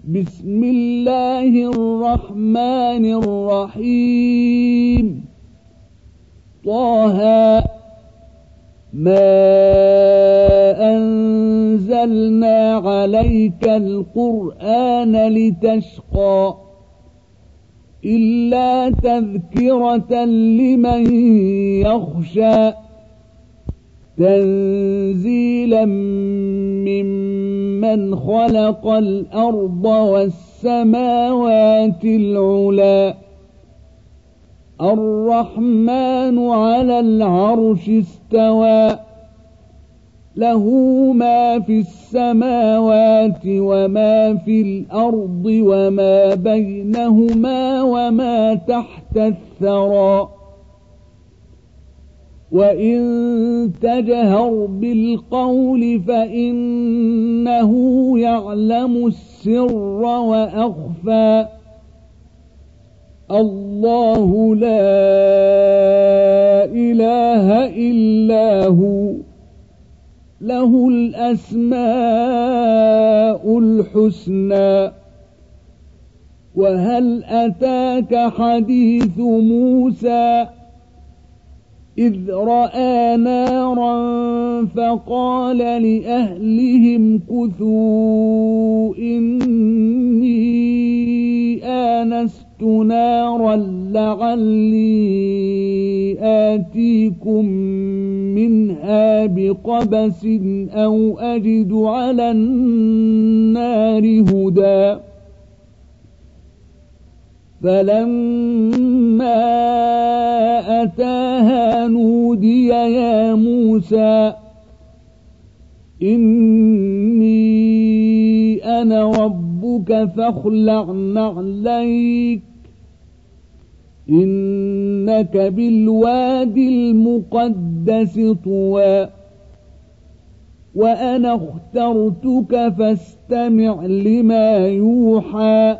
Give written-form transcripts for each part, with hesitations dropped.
بسم الله الرحمن الرحيم طه ما أنزلنا عليك القرآن لتشقى إلا تذكرة لمن يخشى تنزيلا ممن خلق الأرض والسماوات العلى الرحمن على العرش استوى له ما في السماوات وما في الأرض وما بينهما وما تحت الثرى وإن تجهر بالقول فإنه يعلم السر وأخفى الله لا إله إلا هو له الأسماء الحسنى وهل أتاك حديث موسى إذ رأى نارا فقال لأهلهم كثوا إني آنست نارا لعلي آتيكم منها بقبس أو أجد على النار هدى فلما أتاها نودي يا موسى إني أنا ربك فاخلع نعليك إنك بالواد المقدس طوى وأنا اخترتك فاستمع لما يوحى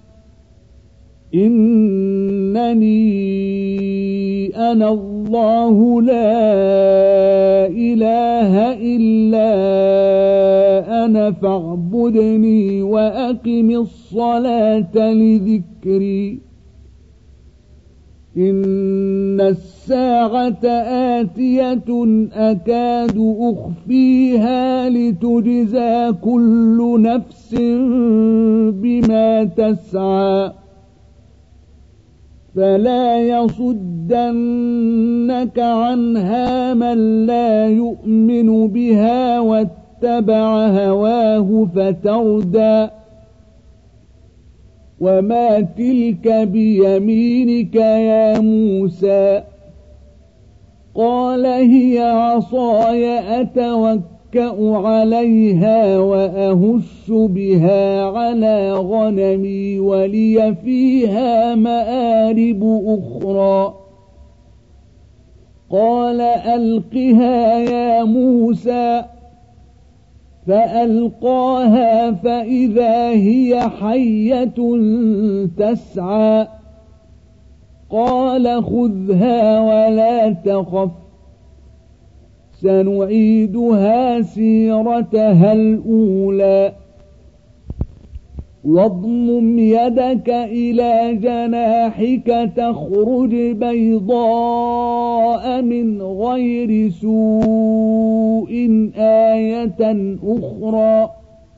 إنني أنا الله لا إله إلا أنا فاعبدني وأقم الصلاة لذكري إن الساعة آتية أكاد أخفيها لتجزى كل نفس بما تسعى فلا يصدنك عنها من لا يؤمن بها واتبع هواه فتردى وما تلك بيمينك يا موسى قال هي عصاي أتوكأ عليها وأهش بها على غنمي ولي فيها مآرب أخرى قال ألقها يا موسى فألقاها فإذا هي حية تسعى قال خذها ولا تخف سنعيدها سيرتها الأولى واضمم يدك إلى جناحك تخرج بيضاء من غير سوء آية أخرى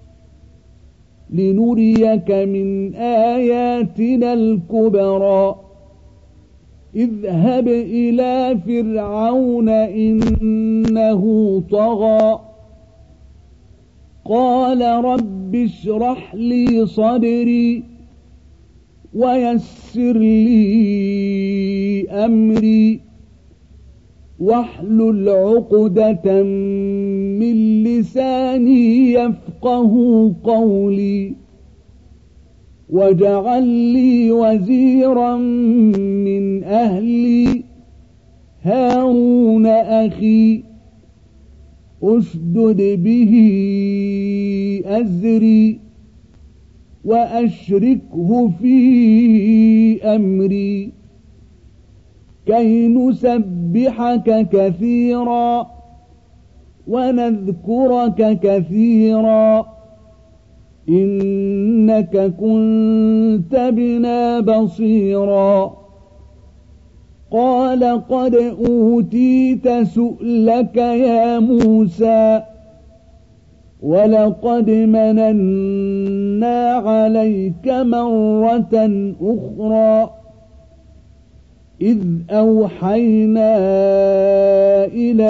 لنريك من آياتنا الكبرى اذهب إلى فرعون إنه طغى قال رب اشرح لي صدري ويسر لي أمري واحلل عقدة من لساني يفقه قولي واجعل لي وزيرا من أهلي هارون أخي أشدد به أزري وأشركه في أمري كي نسبحك كثيرا ونذكرك كثيرا إنك كنت بنا بصيرا قال قد أوتيت سؤلك يا موسى ولقد مننا عليك مرة أخرى إذ أوحينا إلى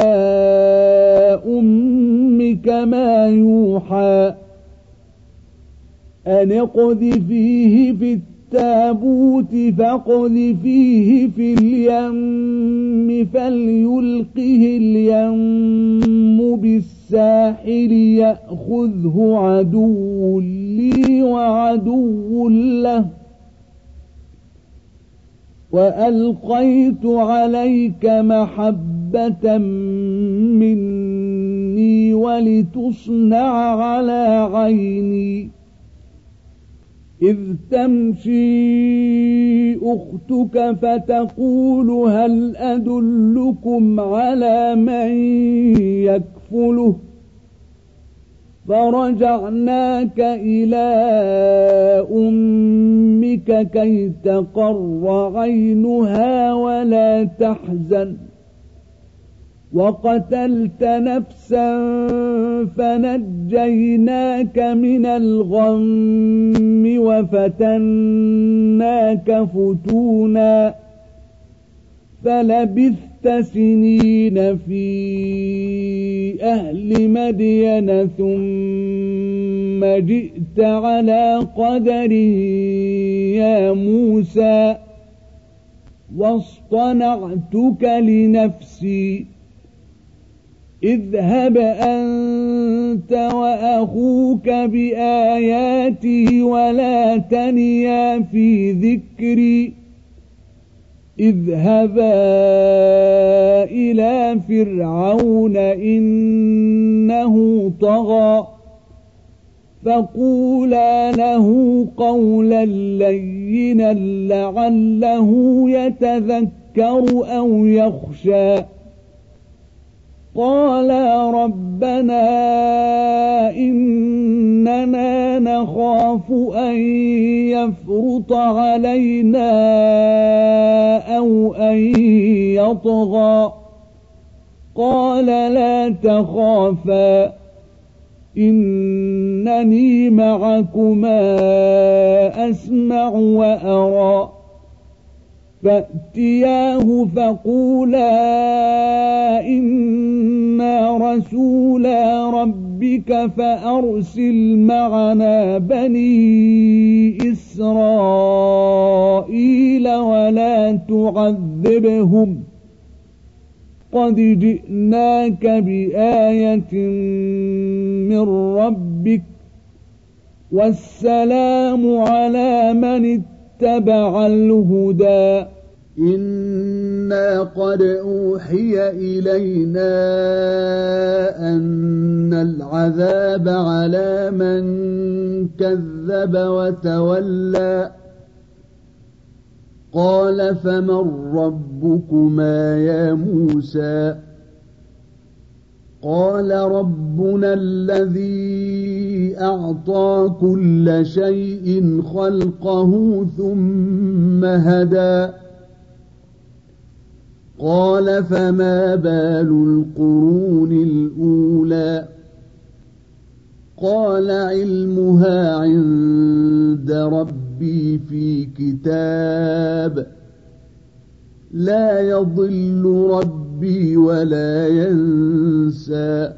أمك ما يوحى أن اقذفيه في التابوت فاقذفيه في اليم فليلقه اليم بالساحل يأخذه عدو لي وعدو له وألقيت عليك محبة مني ولتصنع على عيني إذ تمشي أختك فتقول هل أدلكم على من يكفله فرجعناك إلى أمك كي تقر عينها ولا تحزن وقتلت نفسا فنجيناك من الغم وفتناك فتونا فلبثت سنين في أهل مدين ثم جئت على قدر يا موسى واصطنعتك لنفسي اذهب أنت وأخوك بآياتي ولا تنيا في ذكري اذهبا إلى فرعون إنه طغى فقولا له قولا لينا لعله يتذكر أو يخشى قالا ربنا إننا نخاف أن يفرط علينا أو أن يطغى قال لا تخافا إنني معكما أسمع وأرى فأتياه فقولا إنا رسولا ربك فأرسل معنا بني إسرائيل ولا تعذبهم قد جئناك بآية من ربك والسلام على من اتبع الهدى إنا قد أوحي إلينا أن العذاب على من كذب وتولى قال فمن ربكما يا موسى قال ربنا الذي أعطى كل شيء خلقه ثم هدى قال فما بال القرون الأولى قال علمها عند ربي في كتاب لا يضل ربي ولا ينسى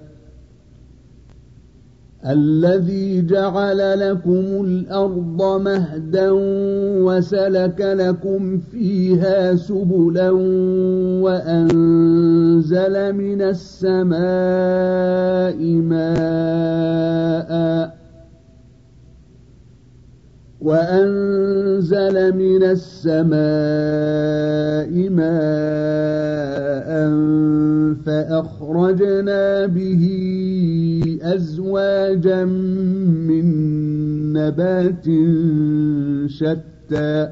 الذي جعل لكم الأرض مهدا وسلك لكم فيها سبلا وأنزل من السماء ماء فأخرجنا به أزواجا من نبات شتى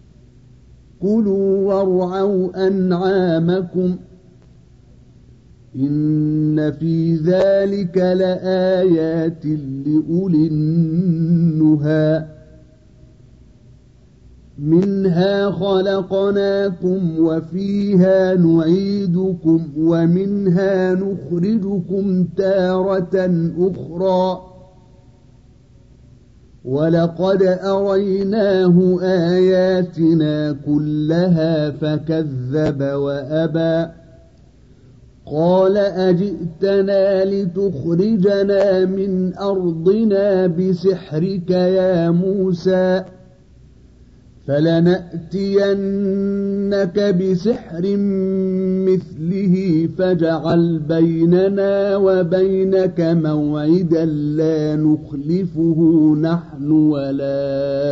كلوا وارعوا أنعامكم إن في ذلك لآيات لأولي النهى منها خلقناكم وفيها نعيدكم ومنها نخرجكم تارة أخرى ولقد أريناه آياتنا كلها فكذب وأبى قال أجئتنا لتخرجنا من أرضنا بسحرك يا موسى فلنأتينك بسحر مثله فاجعل بيننا وبينك موعدا لا نخلفه نحن ولا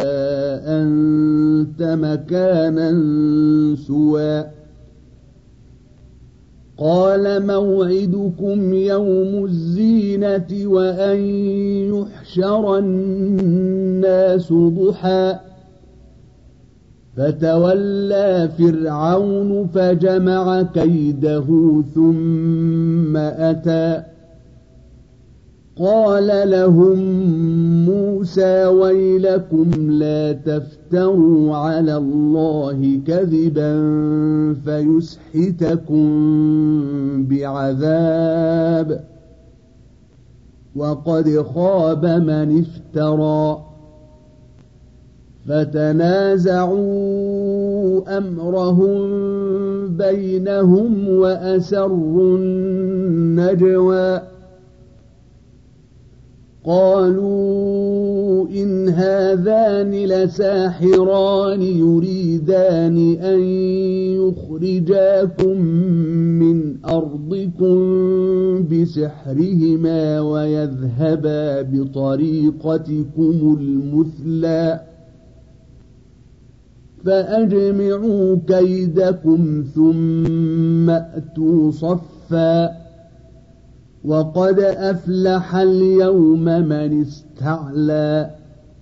أنت مكانا سوى قال موعدكم يوم الزينة وأن يحشر الناس ضحى فتولى فرعون فجمع كيده ثم أتى قال لهم موسى ويلكم لا تفتروا على الله كذبا فيسحتكم بعذاب وقد خاب من افترى فتنازعوا أمرهم بينهم وأسروا النجوى قالوا إن هذان لساحران يريدان أن يخرجاكم من أرضكم بسحرهما ويذهبا بطريقتكم المثلى فأجمعوا كيدكم ثم أتوا صفا وقد أفلح اليوم من استعلى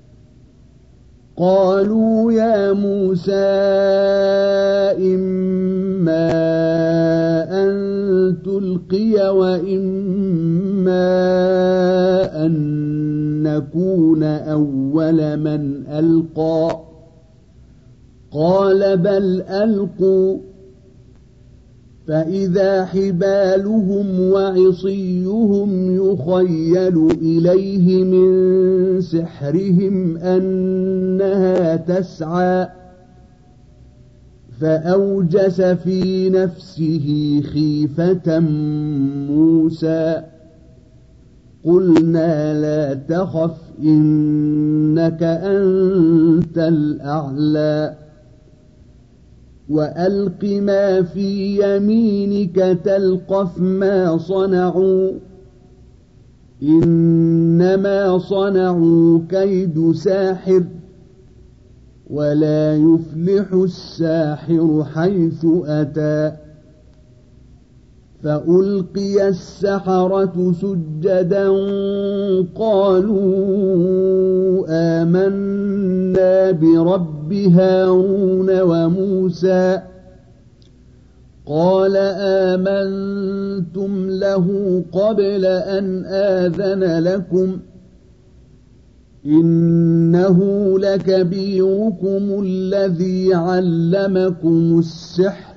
قالوا يا موسى إما أن تلقي وإما أن نكون أول من ألقى قال بل ألقوا فإذا حبالهم وعصيهم يخيل إليه من سحرهم أنها تسعى فأوجس في نفسه خيفة موسى قلنا لا تخف إنك أنت الأعلى وألق ما في يمينك تلقف ما صنعوا إنما صنعوا كيد ساحر ولا يفلح الساحر حيث أتى فألقي السحرة سجدا قالوا آمنا برب هارون وموسى قال آمنتم له قبل أن آذن لكم إنه لكبيركم الذي علمكم السحر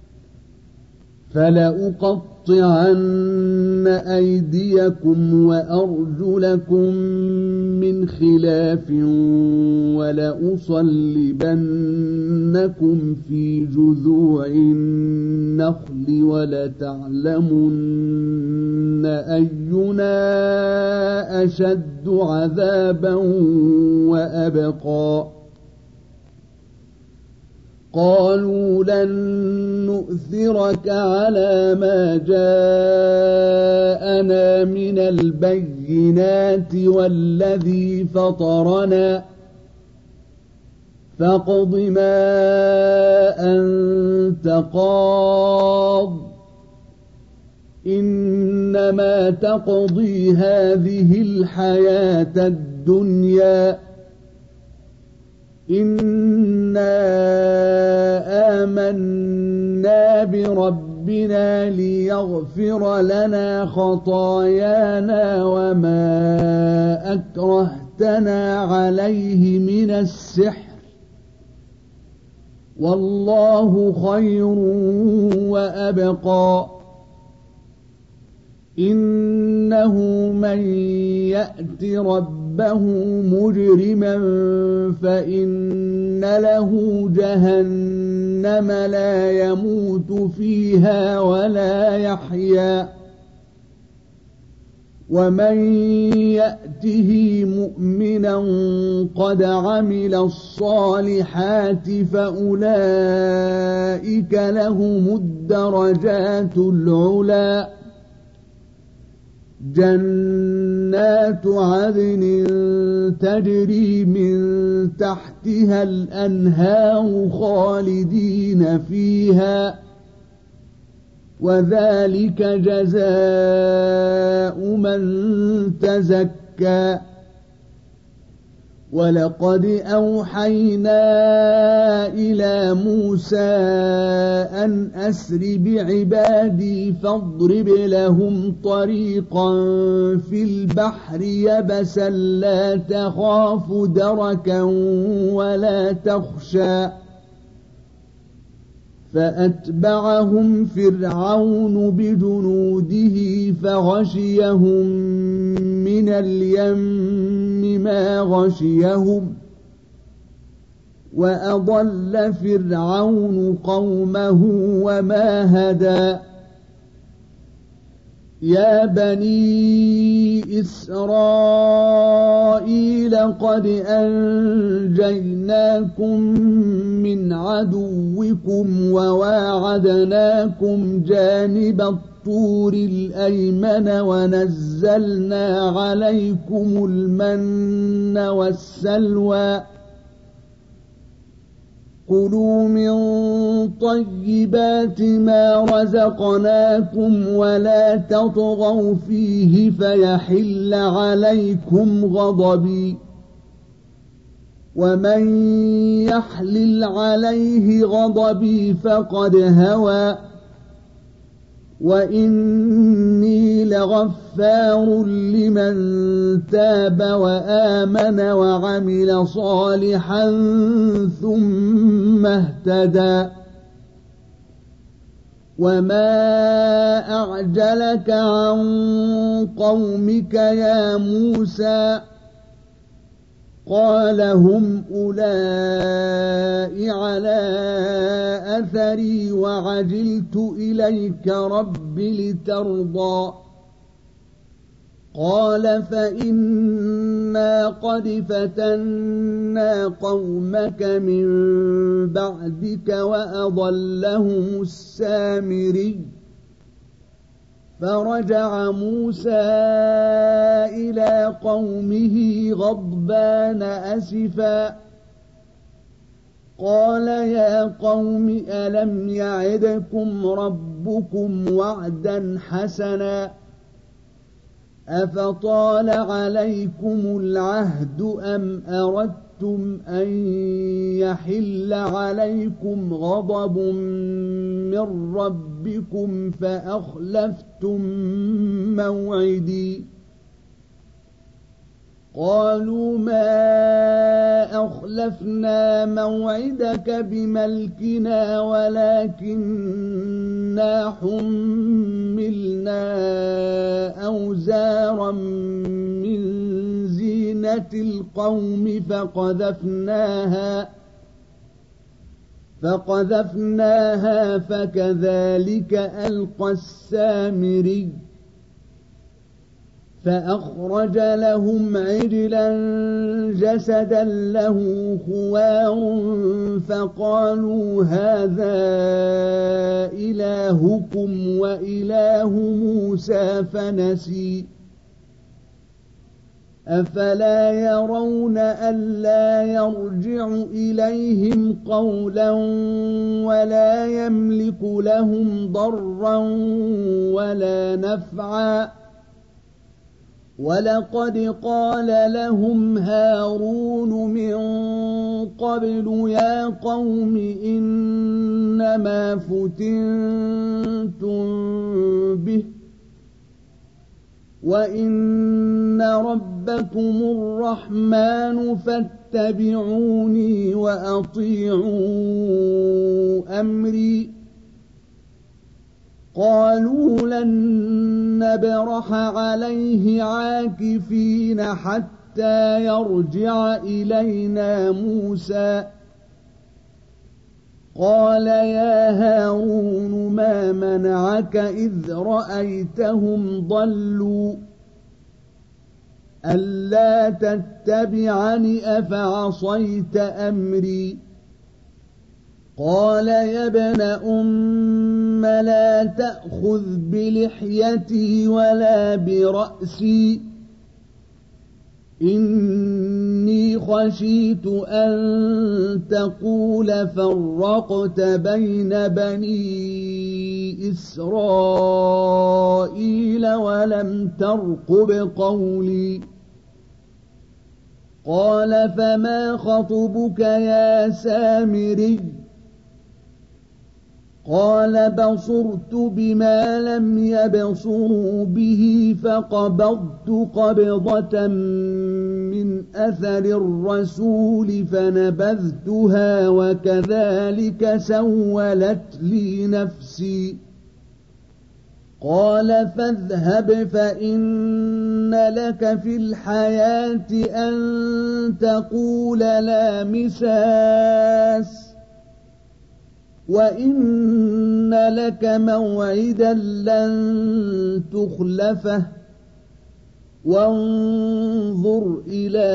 فلأقطعن أيديكم وأرجلكم من خلاف ولأصلبنكم في جذوع النخل ولتعلمن أينا أشد عذابا وأبقى قالوا لن نؤثرك على ما جاءنا من البينات والذي فطرنا فاقض ما أنت قاض إنما تقضي هذه الحياة الدنيا إنا آمنا بربنا ربنا ليغفر لنا خطايانا وما أكرهتنا عليه من السحر والله خير وأبقى إنه من يأت ربه مجرما فإن له جهنم لا يموت فيها ولا يحيا ومن يأته مؤمنا قد عمل الصالحات فأولئك لهم الدرجات العلى جنات عدن تجري من تحتها الأنهار خالدين فيها وذلك جزاء من تزكى ولقد أوحينا إلى موسى أن أسر بعبادي فاضرب لهم طريقا في البحر يبسا لا تخاف دركا ولا تخشى فأتبعهم فرعون بجنوده فغشيهم من اليم ما غشيهم وأضل فرعون قومه وما هدى يا بني إسرائيل قد أنجيناكم من عدوكم وواعدناكم جانب الطور الأيمن ونزلنا عليكم المن والسلوى كلوا من طيبات ما رزقناكم ولا تطغوا فيه فيحل عليكم غضبي ومن يحلل عليه غضبي فقد هوى وإني لغفار لمن تاب وآمن وعمل صالحا ثم اهتدى وما أعجلك عن قومك يا موسى قال هم أولئك على أثري وعجلت إليك رب لترضى قال فإنا قد فتنا قومك من بعدك وأضلهم السامري فرجع موسى إلى قومه غضبان أسفا قال يا قوم ألم يعدكم ربكم وعدا حسنا أفطال عليكم العهد أم أردتم أن يحل عليكم غضب من ربكم فأخلفتم موعدي قالوا ما أخلفنا موعدك بملكنا ولكننا حملنا أوزارا من زينة القوم فقذفناها فكذلك ألقى السامري فأخرج لهم عجلا جسدا له خوار فقالوا هذا إلهكم وإله موسى فنسي أفلا يرون ألا يرجع إليهم قولا ولا يملك لهم ضرا ولا نفعا ولقد قال لهم هارون من قبل يا قوم إنما فتنتم به وإن ربكم الرحمن فاتبعوني وأطيعوا أمري قالوا لن نبرح عليه عاكفين حتى يرجع إلينا موسى قال يا هارون ما منعك إذ رأيتهم ضلوا ألا تتبعني أفعصيت أمري قال يا ابن أم لا تأخذ بلحيتي ولا برأسي إني خشيت أن تقول فرقت بين بني إسرائيل ولم ترقب قولي قال فما خطبك يا سامري قال بصرت بما لم يبصروا به فقبضت قبضة من أثر الرسول فنبذتها وكذلك سولت لي نفسي قال فاذهب فإن لك في الحياة أن تقول لا مساس وإن لك موعدا لن تخلفه وانظر إلى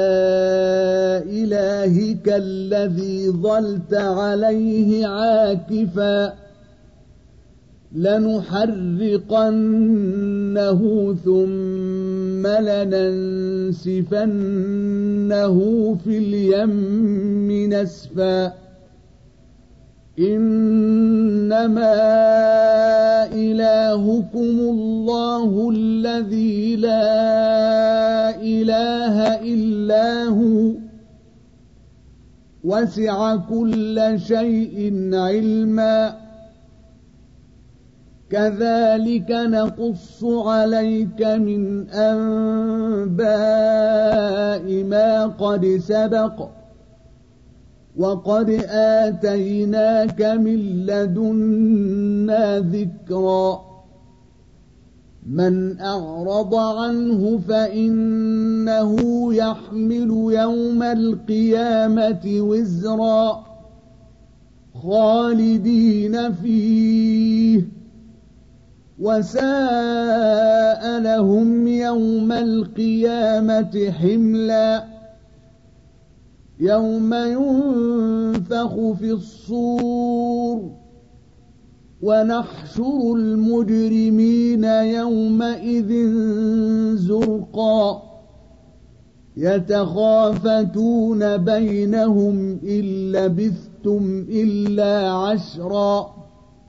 إلهك الذي ظلت عليه عاكفا لنحرقنه ثم لننسفنه في اليم نسفا إنما إلهكم الله الذي لا إله إلا هو وسع كل شيء علما كذلك نقص عليك من أنباء ما قد سبق وقد آتيناك من لدنا ذكرا من أعرض عنه فإنه يحمل يوم القيامة وزرا خالدين فيه وساء لهم يوم القيامة حملا يوم ينفخ في الصور ونحشر المجرمين يومئذ زرقا يتخافتون بينهم إن لبثتم إلا عشرا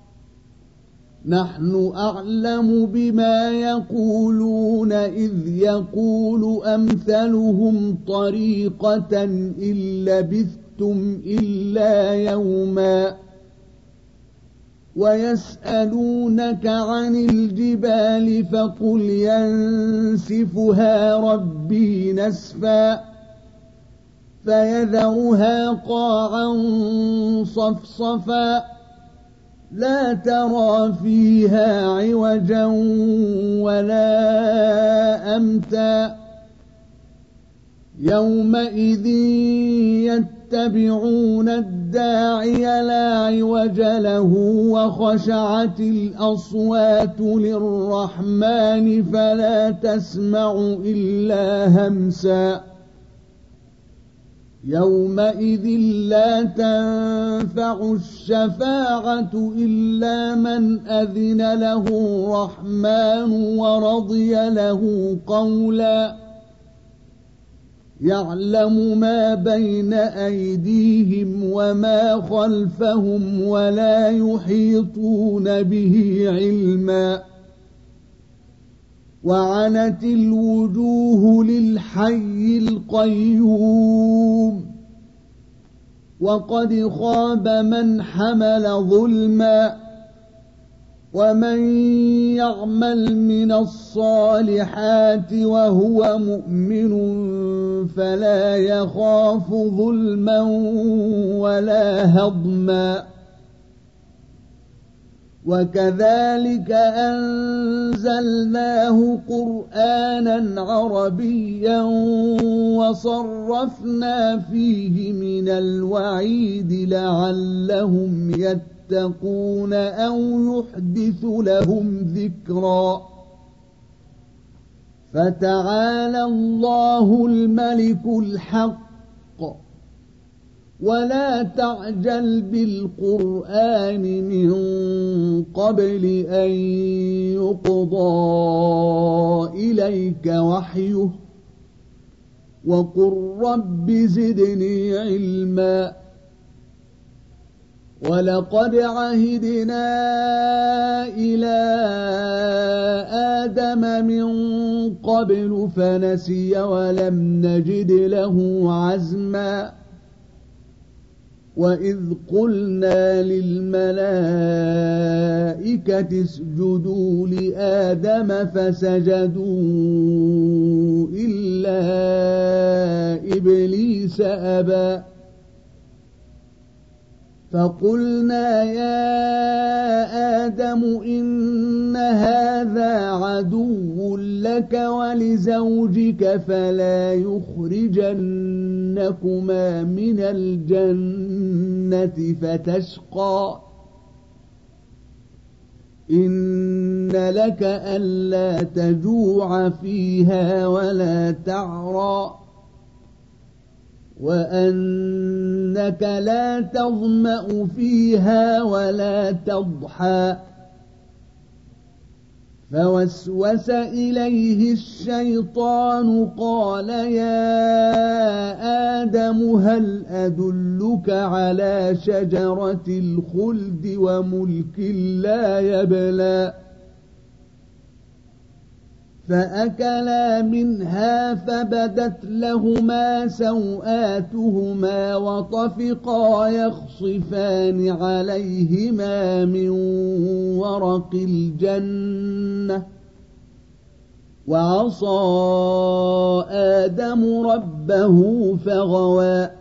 نحن أعلم بما يقولون إذ يقول أمثلهم طريقة إن لبثتم إلا يوما ويسألونك عن الجبال فقل ينسفها ربي نسفا فيذرها قاعا صفصفا لا ترى فيها عوجا ولا أمتا يومئذ يتبعون الداعي لا عوج له وخشعت الأصوات للرحمن فلا تسمع إلا همسا يومئذ لا تنفع الشفاعة إلا من أذن له الرحمن ورضي له قولا يعلم ما بين أيديهم وما خلفهم ولا يحيطون به علما وعنت الوجوه للحي القيوم وقد خاب من حمل ظلما ومن يعمل من الصالحات وهو مؤمن فلا يخاف ظلما ولا هضما وكذلك أنزلناه قرآنا عربيا وصرفنا فيه من الوعيد لعلهم يتقون أو يحدث لهم ذكرا فتعالى الله الملك الحق ولا تعجل بالقرآن من قبل أن يقضى إليك وحيه وقل رب زدني علما ولقد عهدنا إلى آدم من قبل فنسي ولم نجد له عزما وإذ قلنا للملائكة اسجدوا لآدم فسجدوا إلا إبليس أبى فقلنا يا آدم إن هذا عدو لك ولزوجك فلا يخرجنكما من الجنة فتشقى إن لك ألا تجوع فيها ولا تعرى وأنك لا تظمأ فيها ولا تضحى فوسوس إليه الشيطان قال يا آدم هل أدلك على شجرة الخلد وملك لا يبلى فأكلا منها فبدت لهما سوآتهما وطفقا يخصفان عليهما من ورق الجنة وعصى آدم ربه فغوى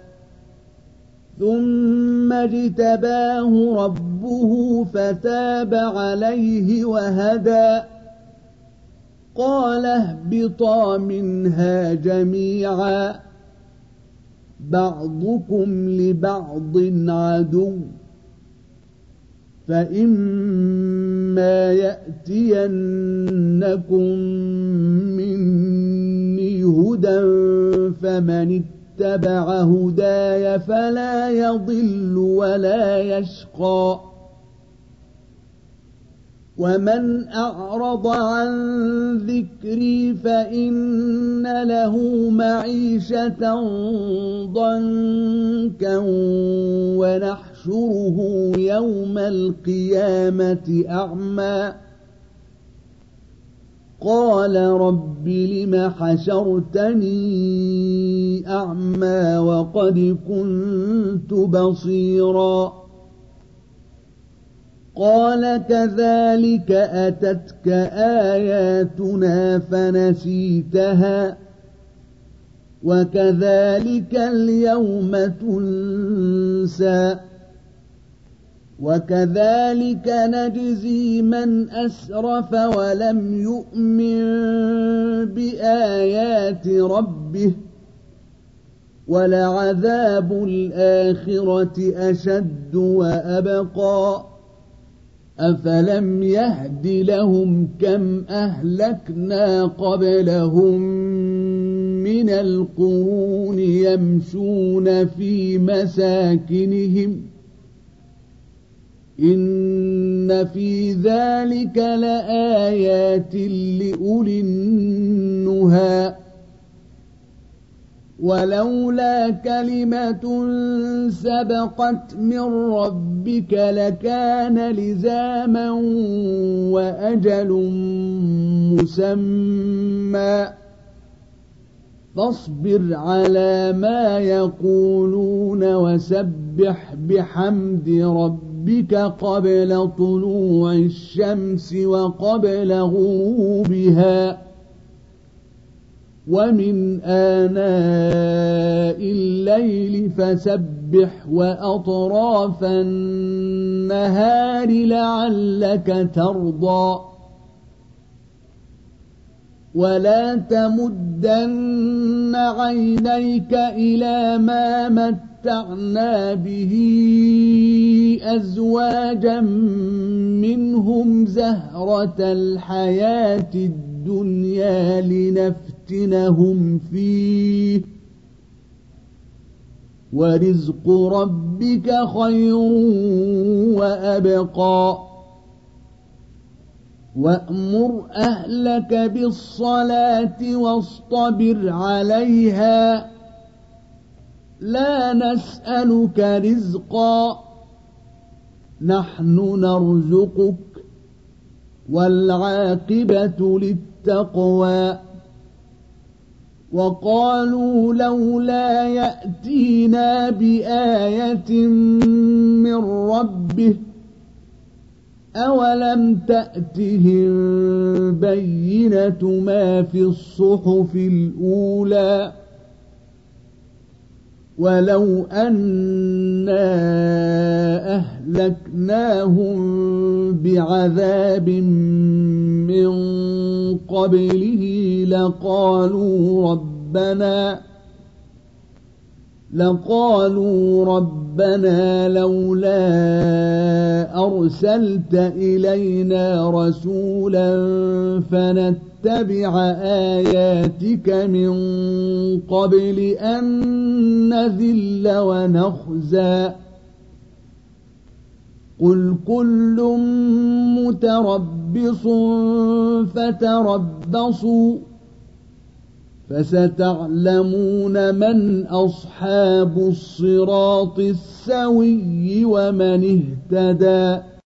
ثم اجتباه ربه فتاب عليه وهدى قال اهبطا منها جميعا بعضكم لبعض عدو فإما يأتينكم مني هدى فمن اتبع هداي فلا يضل ولا يشقى ومن أعرض عن ذكري فإن له معيشة ضنكا ونحشره يوم القيامة أعمى قال رب لم حشرتني أعمى وقد كنت بصيرا قال كذلك أتتك آياتنا فنسيتها وكذلك اليوم تنسى وكذلك نجزي من أسرف ولم يؤمن بآيات ربه ولعذاب الآخرة أشد وأبقى أفلم يهد لهم كم أهلكنا قبلهم من القرون يمشون في مساكنهم إن في ذلك لآيات لأولي النهى ولولا كلمة سبقت من ربك لكان لزاما وأجل مسمى فاصبر على ما يقولون وسبح بحمد ربك قبل طلوع الشمس وقبل غروبها ومن آناء الليل فسبح وأطراف النهار لعلك ترضى ولا تمدن عينيك إلى ما متعنا به أزواجا منهم زهرة الحياة الدنيا لنفتنهم فيه ورزق ربك خير وأبقى وأمر أهلك بالصلاة واصطبر عليها لا نسألك رزقا نحن نرزقك والعاقبة للتقوى وقالوا لولا يأتينا بآية من ربه أولم تأتهم بينة ما في الصحف الأولى ولو أنا أهلكناهم بعذاب من قبله لقالوا ربنا لولا أرسلت إلينا رسولا فنتبع آياتك من قبل أن نذل ونخزى قل كل متربص فتربصوا فستعلمون من أصحاب الصراط السوي ومن اهتدى